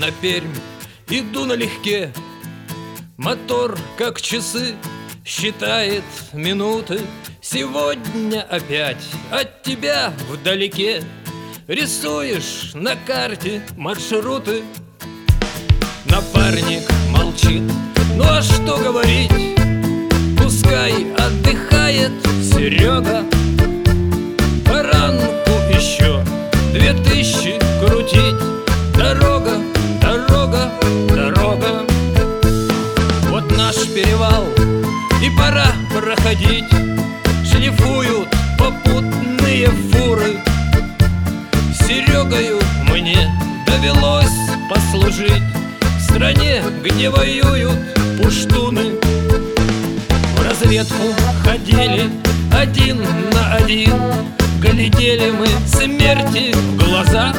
на Пермь, иду налегке. Мотор, как часы, считает минуты. Сегодня опять от тебя вдалеке рисуешь на карте маршруты. Напарник молчит, ну а что говорить? Пускай отдыхает Серега. По ранку еще 2000 крутить. Дорога, дорога, дорога. Вот наш перевал, и пора проходить. Шлифуют попутные фуры. С Серегою мне довелось послужить в стране, где воюют пуштуны. В разведку ходили один на один, глядели мы смерти в глаза.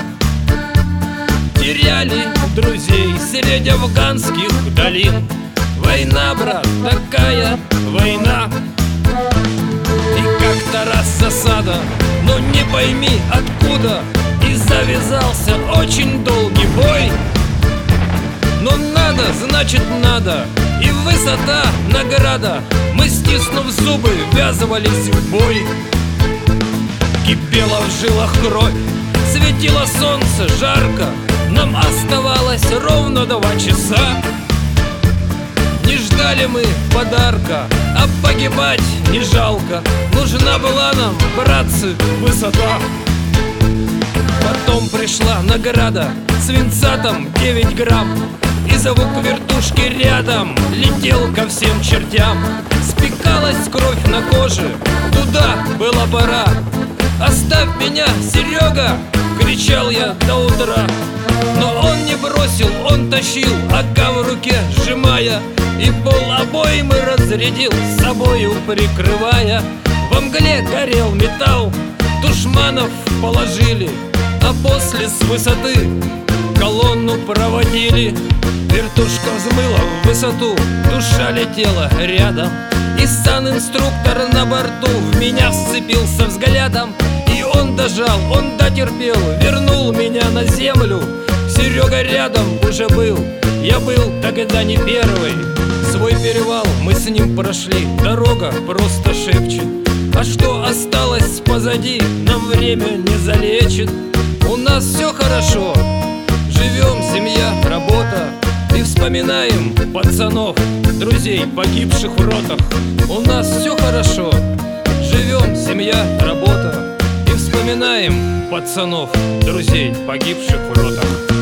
Теряли друзей среди афганских долин. Война, брат, такая война. И как-то раз засада, но не пойми откуда, и завязался очень долгий бой. Но надо, значит надо, и высота награда. Мы, стиснув зубы, ввязывались в бой. Кипела в жилах кровь, светило солнце жарко. Нам оставалось ровно 2 часа. Не ждали мы подарка, а погибать не жалко. Нужна была нам, братцы, высота. Потом пришла награда, свинца там 9 грамм. И звук вертушки рядом летел ко всем чертям. Спекалась кровь на коже, туда была пора. «Оставь меня, Серега!» — кричал я до утра. Но он не бросил, он тащил, АК в руке сжимая, и пол обоймы разрядил, с собою прикрывая. Во мгле горел металл, душманов положили, а после с высоты колонну проводили. Вертушка взмыла в высоту, душа летела рядом, и санинструктор на борту в меня вцепился взглядом. И он дожал, он дотерпел, вернул меня на землю. Серега рядом уже был, я был тогда не первый. Свой перевал мы с ним прошли, дорога просто шепчет. А что осталось позади, нам время не залечит. У нас все хорошо, живем, семья, работа. И вспоминаем пацанов, друзей, погибших в ротах. У нас все хорошо, живем, семья, работа. И вспоминаем пацанов, друзей, погибших в ротах.